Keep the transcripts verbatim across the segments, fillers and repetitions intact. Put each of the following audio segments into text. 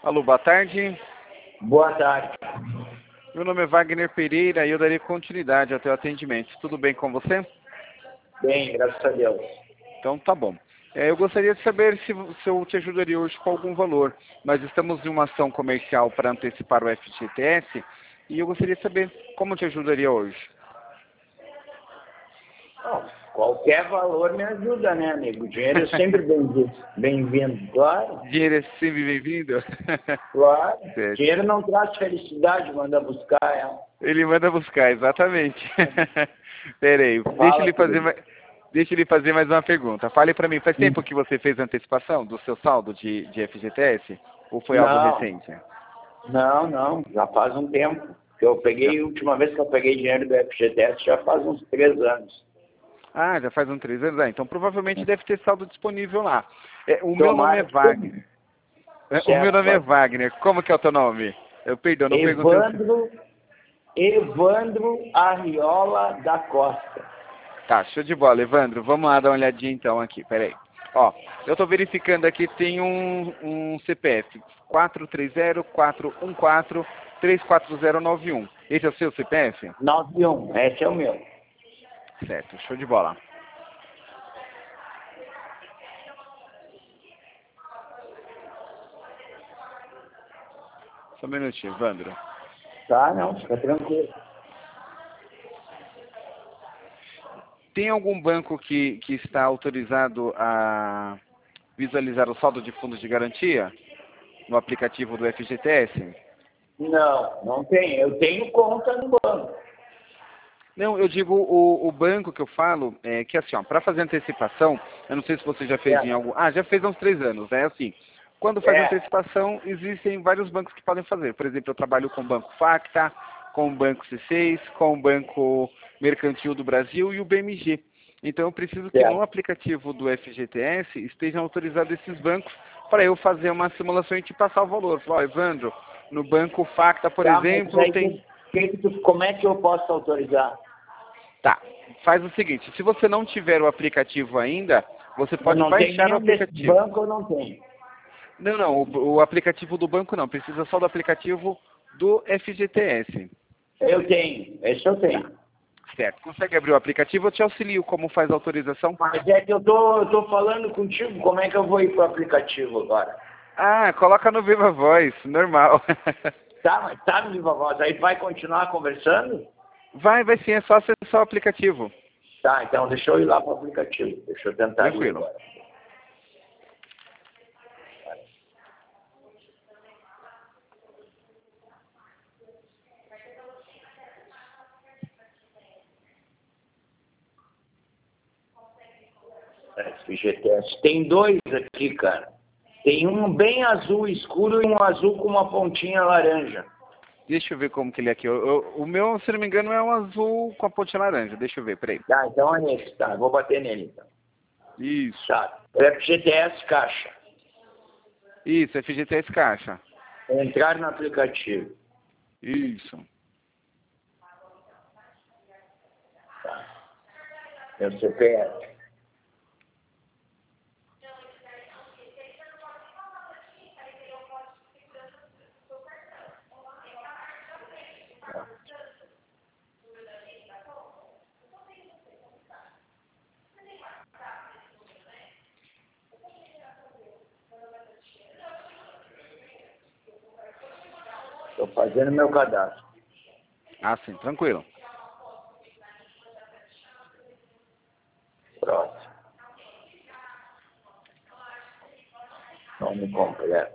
Alô, boa tarde. Boa tarde. Meu nome é Wagner Pereira e eu darei continuidade ao teu atendimento. Tudo bem com você? Bem, graças a Deus. Então tá bom. É, eu gostaria de saber se, se eu te ajudaria hoje com algum valor. Nós estamos em uma ação comercial para antecipar o F G T S e eu gostaria de saber como eu te ajudaria hoje. Bom, qualquer valor me ajuda, né, amigo? O dinheiro é sempre bem-vindo. Bem-vindo, claro. Dinheiro é sempre bem-vindo? Claro. Certo. Dinheiro não traz felicidade, manda buscar ela. Ele manda buscar, exatamente. Peraí, deixa Fala, ele fazer querido. mais... Deixa ele fazer mais uma pergunta. Fale para mim, faz tempo que você fez a antecipação do seu saldo de, de F G T S? Ou foi algo Não, recente? não, não. Já faz um tempo. Que eu peguei, a última vez que eu peguei dinheiro do F G T S já faz uns três anos. Ah, já faz uns três anos. Ah, então provavelmente deve ter saldo disponível lá. É, o meu nome é Tomara que tenha. Wagner. É, o meu Certo, nome é Wagner. Wagner. Como que é o teu nome? Eu perdão, não perguntei o seu. Evandro, Evandro Arriola da Costa. Tá, show de bola, Evandro. Vamos lá dar uma olhadinha então aqui, peraí. Ó, eu tô verificando aqui, tem um, um C P F, quatro três zero, quatro um quatro, três quatro zero nove um. Esse é o seu C P F? nove um, esse é o meu. Certo, show de bola. Só um minutinho, Evandro. Tá, não, fica tranquilo. Tem algum banco que, que está autorizado a visualizar o saldo de fundos de garantia no aplicativo do F G T S? Não, não tem. Eu tenho conta no banco. Não, eu digo o, o banco que eu falo, é que assim, ó, para fazer antecipação, eu não sei se você já fez em É, algum... Ah, já fez há uns três anos, é assim. Quando faz é, antecipação, existem vários bancos que podem fazer. Por exemplo, eu trabalho com o Banco Facta, com o Banco C seis, com o Banco Mercantil do Brasil e o B M G. Então eu preciso que no é. aplicativo do F G T S estejam autorizados esses bancos para eu fazer uma simulação e te passar o valor. Falar, ó, Evandro, no Banco Facta, por Tá, mas exemplo, aí tem... tu, que que tu, como é que eu posso autorizar? Tá, faz o seguinte, se você não tiver o aplicativo ainda, você Eu pode não tenho baixar o nenhum desse aplicativo. banco, eu não tenho. Não, não, o, o aplicativo do banco não, precisa só do aplicativo do F G T S. Eu tenho, esse eu Tá, tenho. certo. Consegue abrir o aplicativo? Eu te auxilio como faz a autorização. Mas é que eu tô, eu tô falando contigo, como é que eu vou ir pro aplicativo agora? Ah, coloca no Viva Voz, normal. Tá, mas tá no Viva Voz, aí vai continuar conversando? Vai, vai sim, é só acessar o aplicativo. Tá, então deixa eu ir lá pro aplicativo. Deixa eu tentar ir Tranquilo. agora. F G T S. Tem dois aqui, cara. Tem um bem azul escuro e um azul com uma pontinha laranja. Deixa eu ver como que ele é aqui. Eu- eu- o meu, se não me engano, é um azul com a pontinha laranja. Deixa eu ver, peraí. Tá, então é esse, tá. Vou bater nele, então. Isso. Tá. F G T S caixa. Isso, F G T S Caixa. Entrar no aplicativo. Isso. Tá. Meu C P F. Estou fazendo meu cadastro. Ah, sim, tranquilo. Próximo. Nome completo.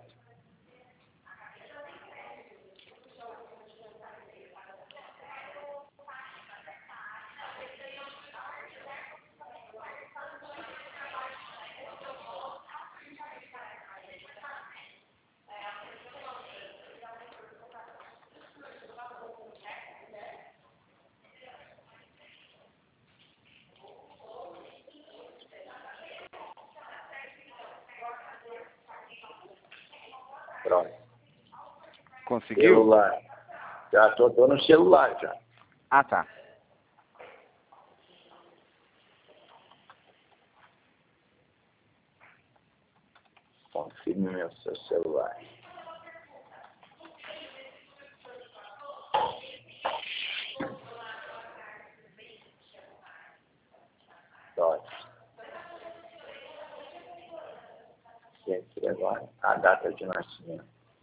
Próximo. Conseguiu? Celular. Já tô, tô no celular já. Ah, tá. Confirme meu seu celular. ver aqui agora. A data de nascimento.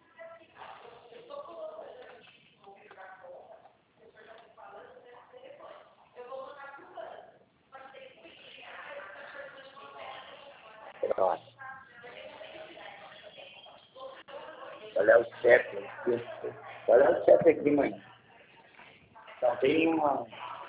Pronto. Qual é o C E P aqui? Qual é o C E P aqui, mãe? Então tem uma...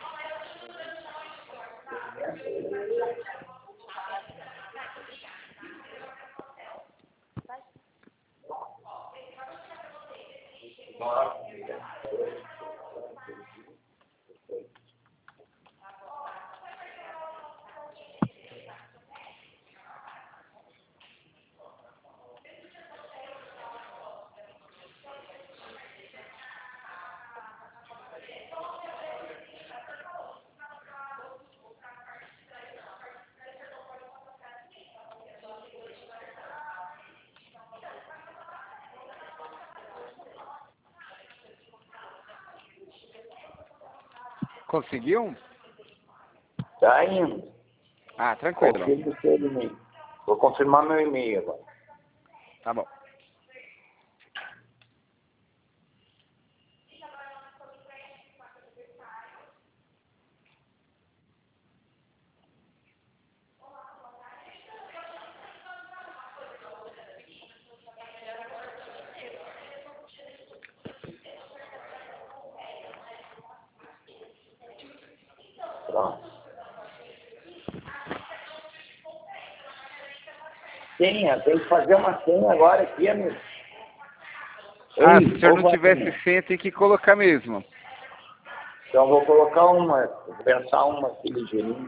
Conseguiu? Tá indo. Ah, tranquilo. Confirma o seu e-mail. Vou confirmar meu e-mail agora. Tá bom. Pronto. Senha, tem que fazer uma senha agora aqui, amigo. Ah, Ei, se o senhor não opa, tivesse senha. senha, tem que colocar mesmo. Então vou colocar uma, vou pensar uma aqui ligeirinho.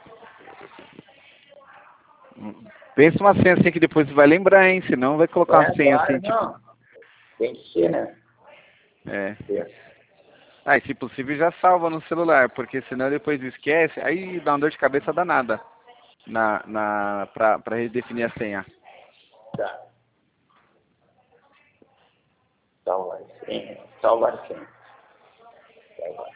Pensa uma senha assim que depois você vai lembrar, hein? Senão vai colocar uma É, senha claro, assim, tipo... não. Tem que ser, né? É. É. Ah, e se possível já salva no celular, porque senão depois esquece, aí dá uma dor de cabeça danada na, na, pra, pra redefinir a senha. Tá. Salvar senha. Salvar senha. Salvar.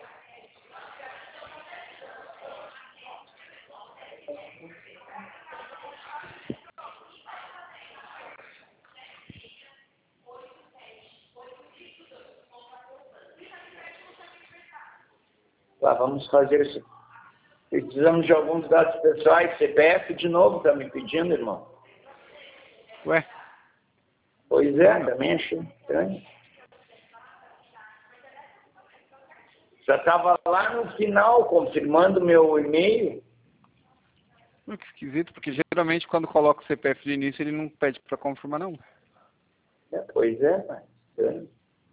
Tá, vamos fazer isso. Precisamos de alguns dados pessoais. C P F de novo, tá me pedindo, irmão? Ué? Pois é, também achei estranho. Já estava lá no final, confirmando meu e-mail. Hum, Que esquisito, porque geralmente quando coloca o C P F de início ele não pede pra confirmar, não. É, pois é, mas estranho.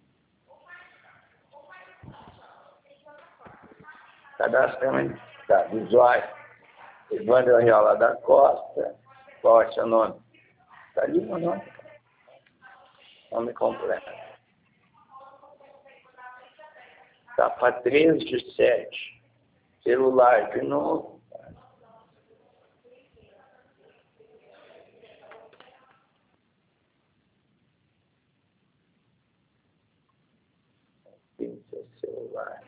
Cadastramento tá, do usuário. Evandro Arreola da Costa. Qual é seu nome? Está ali meu nome. Nome completo. Capa três de sete. Celular de novo. Tem seu celular.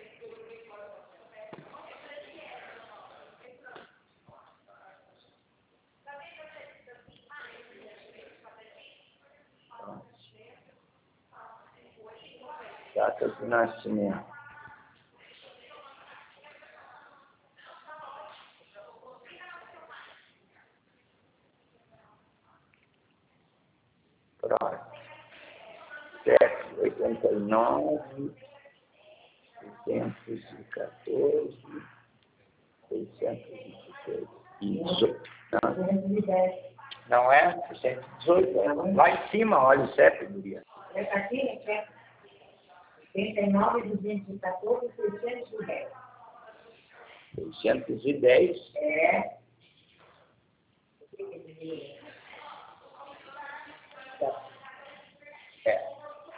Data de nascimento. Pronto. sete, oitenta e nove, seiscentos e quatorze, seiscentos e vinte e seis. Isso. Não, não é? seiscentos e dezoito. É. Lá em cima, olha o C E P, guria. Aqui é oitenta e nove, duzentos e quatorze, seiscentos e dez. seiscentos e dez. É. É.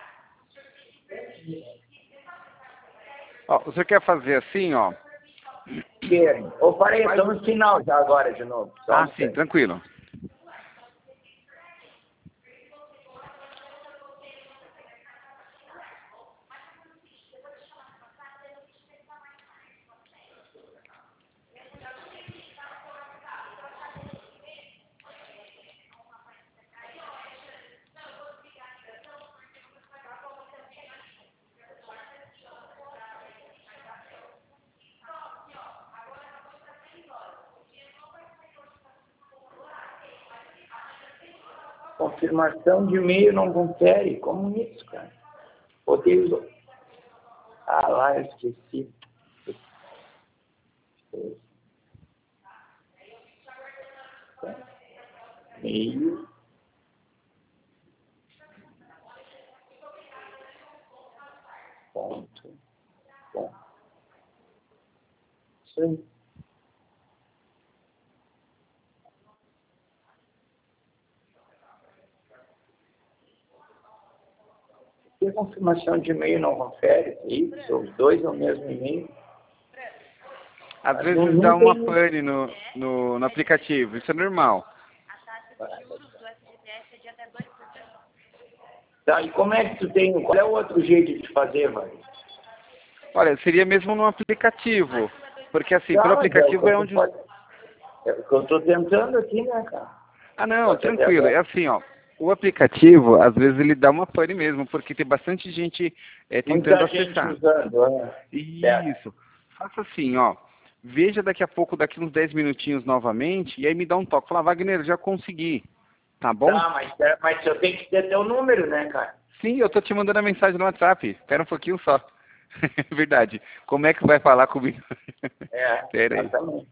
Ó, você quer fazer assim, ó? Querem. Ô, parei, estou no final já agora de novo. Só Ah, um sim, segundo. tranquilo. Confirmação de e-mail não confere. Como isso, cara? Odeio. Ah, lá, eu esqueci. E-mail. Ponto. Bom. Isso aí. Se a confirmação de e-mail não confere, isso, os dois no mesmo e-mail. Às Mas vezes não- não dá uma tem- pane no, no, no aplicativo, isso é normal. Tá, e como é que tu tem, qual é o outro jeito de fazer, mano? Olha, seria mesmo no aplicativo, porque assim, Tá, pelo mas aplicativo o que é tu onde... pode- É o que eu tô tentando aqui, né, cara? Ah não, Pode até tranquilo, é agora. assim, ó, o aplicativo, às vezes ele dá uma pane mesmo, porque tem bastante gente é, tentando Muita gente acessar. usando, né? Certo. Isso, faça assim, ó, veja daqui a pouco, daqui uns dez minutinhos novamente, e aí me dá um toque, fala, Wagner, já consegui, tá bom? Tá, mas, é, mas eu tenho que ter teu número, né, cara? Sim, eu tô te mandando a mensagem no WhatsApp. Espera um pouquinho só. Verdade. Como é que vai falar comigo? É, Espera aí. exatamente.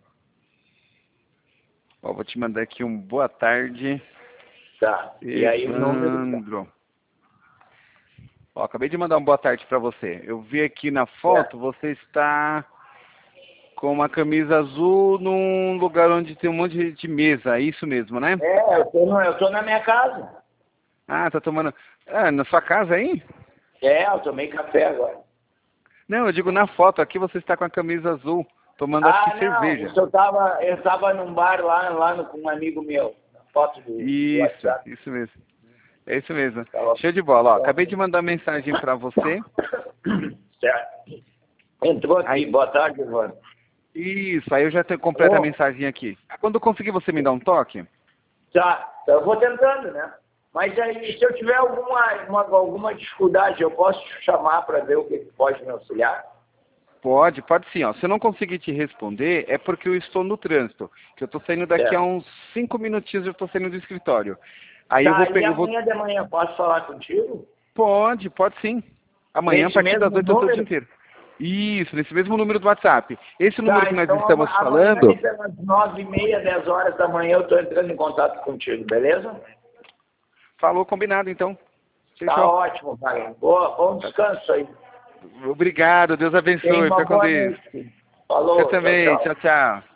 Ó, vou te mandar aqui um boa tarde. Tá, e aí o número... tá. Evandro. Ó, acabei de mandar um boa tarde pra você. Eu vi aqui na foto, você está com uma camisa azul num lugar onde tem um monte de mesa. É isso mesmo, né? É, eu tô, no, eu tô na minha casa. Ah, tá tomando... Ah, na sua casa aí? É, eu tomei café agora. Não, eu digo na foto. Aqui você está com a camisa azul, tomando acho Ah, que não, cerveja. isso eu tava, eu tava num bar lá, lá no, com um amigo meu. Na foto do, do Isso, WhatsApp. isso mesmo. É isso mesmo. Tá bom. Show de bola. Ó, acabei de mandar mensagem pra você. Certo. Entrou aqui, Aí- boa tarde, Evandro. Isso, aí eu já tenho completa a Oh. mensagem aqui. Quando conseguir, você me dá um toque? Tá, eu vou tentando, né? Mas aí, se eu tiver alguma, uma, alguma dificuldade, eu posso te chamar para ver o que pode me auxiliar? Pode, pode sim. Ó. Se eu não conseguir te responder, é porque eu estou no trânsito. Que eu estou saindo daqui Certo. a uns cinco minutinhos, eu estou saindo do escritório. Aí Tá, eu vou e pegar... eu vou- amanhã de manhã posso falar contigo? Pode, pode sim. Amanhã, Nesse a partir das mesmo oito, eu estou o dia número? inteiro. Isso, nesse mesmo número do WhatsApp. Esse número Tá, que nós então estamos ama- amanhã, falando... pelas nove e meia, dez horas da manhã, eu estou entrando em contato contigo, beleza? Falou, combinado, então. Tá Fechou. ótimo, cara. Boa, bom descanso aí. Obrigado, Deus Tenha abençoe. uma Fica com boa Deus. noite. Falou, Você também. tchau, tchau. Tchau, tchau.